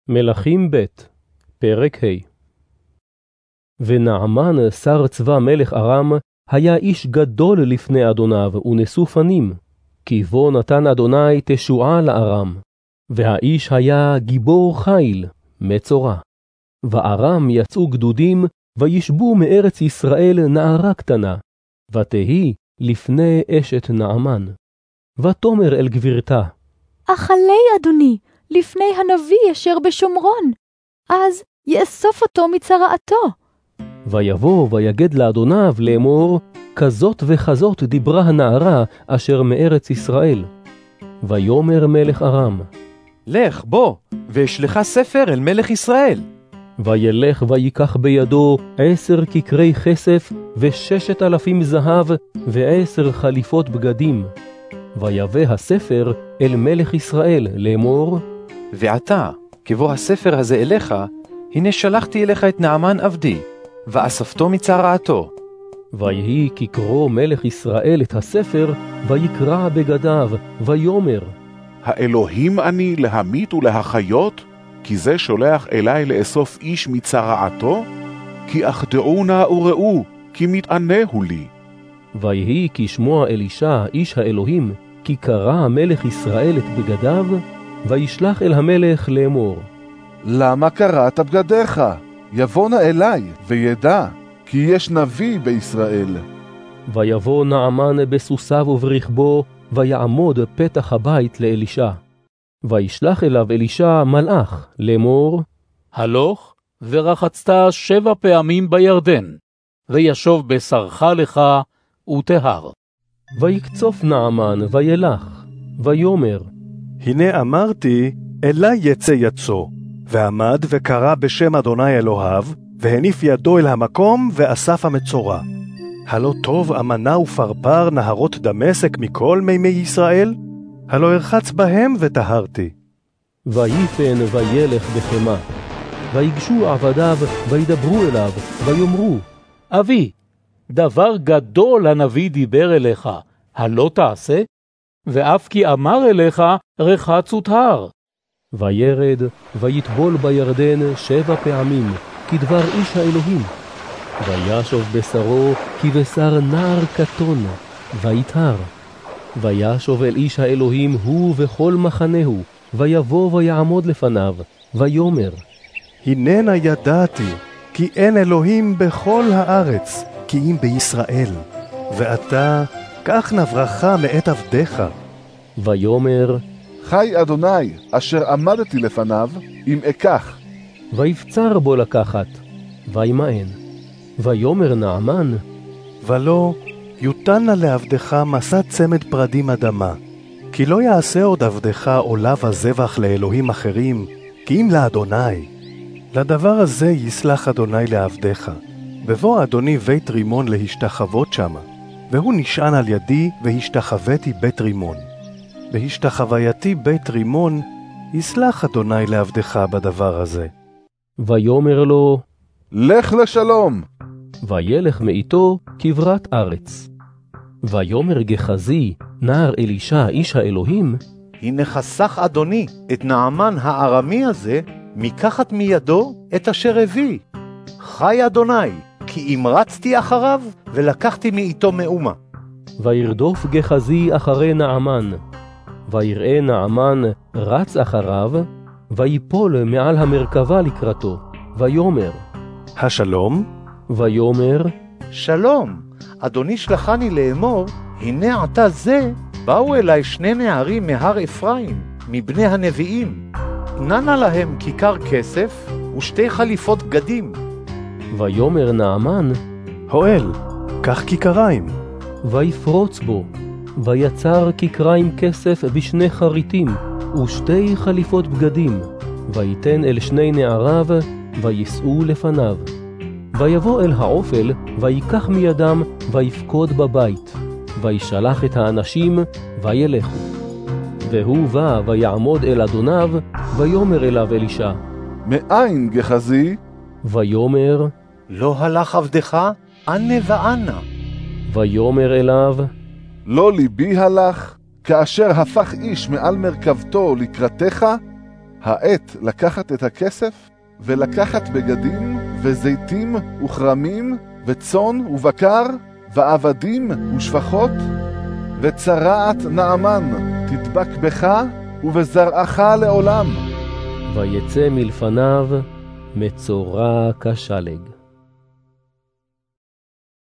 מלכים ב' פרק ה'. ונעמן שר צבא מלך ארם היה איש גדול לפני אדוניו ונשוא פנים, כי בו נתן אדוני תשועה לארם, והאיש היה גיבור חיל, מצורע. וארם יצאו גדודים וישבו מארץ ישראל נערה קטנה, ותהי לפני אשת נעמן. ותאמר אל גבירתה, אכלי אדוני לפני הנביא אשר בשומרון, אז יאסוף אותו מצרעתו. ויבוא ויגד לאדוניו לאמור, כזאת וכזאת דיברה הנערה אשר מארץ ישראל. ויאמר מלך ארם, לך בוא, ואשלחה ספר אל מלך ישראל. וילך ויקח בידו 10 כקרי כסף 6,000 זהב 10 חליפות בגדים. ויבא הספר אל מלך ישראל לאמור, ועתה, כבוא הספר הזה אליך, הנה שלחתי אליך את נעמן עבדי, ואספתו מצרעתו. ויהי כקרוא מלך ישראל את הספר, ויקרע בגדיו, ויאמר, האלוהים אני להמית ולהחיות? כי זה שולח אליי לאסוף איש מצרעתו? כי אחדעו נא וראו, כי מתענהו לי. ויהי כשמוע אלישע איש האלוהים, כי קרע מלך ישראל את בגדיו, וישלח אל המלך לאמור, למה קרעת בגדיך? יבוא נא אליי וידע, כי יש נביא בישראל. ויבוא נעמן בסוסיו וברכבו, ויעמוד פתח הבית לאלישע. וישלח אליו אלישע מלאך לאמור, הלוך ורחצת 7 פעמים בירדן, וישוב בשרך לך וטהר. ויקצוף נעמן וילך, ויאמר, הנה אמרתי, אלי יצא יצוא, ועמד וקרא בשם אדוני אלוהיו, והניף ידו אל המקום ואסף המצורע. הלא טוב אמנה ופרפר נהרות דמשק מכל מימי ישראל? הלא ארחץ בהם וטהרתי. ויפן וילך בחמה, ויגשו עבדיו וידברו אליו, ויאמרו, אבי, דבר גדול הנביא דיבר אליך, הלא תעשה? ואף כי אמר אליך, רחץ וטהר. וירד, ויטבול בירדן 7 פעמים, כדבר איש האלוהים. וישוב בשרו, כי בשר נער קטון, ויטהר. וישוב אל איש האלוהים הוא וכל מחנהו, ויבוא ויעמוד לפניו, ויאמר, הננה ידעתי, כי אין אלוהים בכל הארץ, כי אם בישראל. ואתה, קח נא ברכה מאת עבדיך. ויאמר, חי אדוני, אשר עמדתי לפניו, אם אקח. ויבצר בו לקחת, וימאן. ויאמר נעמן, ולא, יותן נא לעבדך מסע צמד פרדים אדמה, כי לא יעשה עוד עבדך עולה וזבח לאלוהים אחרים, כי אם לאדוני. לדבר הזה יסלח אדוני לעבדך, בבוא אדוני בית רימון להשתחוות שמה, והוא נשען על ידי והשתחוויתי בית רימון. בהשתחווייתי בית רימון, יסלח אדוני לעבדך בדבר הזה. ויאמר לו, לך לשלום. וילך מאיתו כברת ארץ. ויאמר גחזי, נער אלישע איש האלוהים, הנה חסך אדוני את נעמן הארמי הזה, מקחת מידו את אשר הביא. חי אדוני, כי אמרצתי אחריו ולקחתי מאיתו מאומה. וירדוף גחזי אחרי נעמן. ויראה נעמן רץ אחריו, ויפול מעל המרכבה לקראתו, ויאמר, השלום? ויאמר, שלום, אדוני שלחני לאמור, הנה עתה זה, באו אליי 2 נערים מהר אפרים, מבני הנביאים. תננה להם כיכר כסף ו2 חליפות בגדים. ויאמר נעמן, הואל, קח כיכריים. ויפרוץ בו, ויצר כיכריים כסף ב2 חריטים, ו2 חליפות בגדים, ויתן אל 2 נעריו, ויסעו לפניו. ויבוא אל העופל, ויקח מידם, ויפקוד בבית, וישלח את האנשים, וילכו. והוא בא ויעמוד אל אדוניו, ויאמר אליו אלישע, מאין גחזי? ויאמר, לא הלך עבדך, אנה ואנה. ויאמר אליו, לא ליבי הלך, כאשר הפך איש מעל מרכבתו לקראתך? העת לקחת את הכסף, ולקחת בגדים, וזיתים, וכרמים, וצאן, ובקר, ועבדים, ושפחות, וצרעת נעמן תדבק בך, ובזרעך לעולם. ויצא מלפניו מצורע כשלג.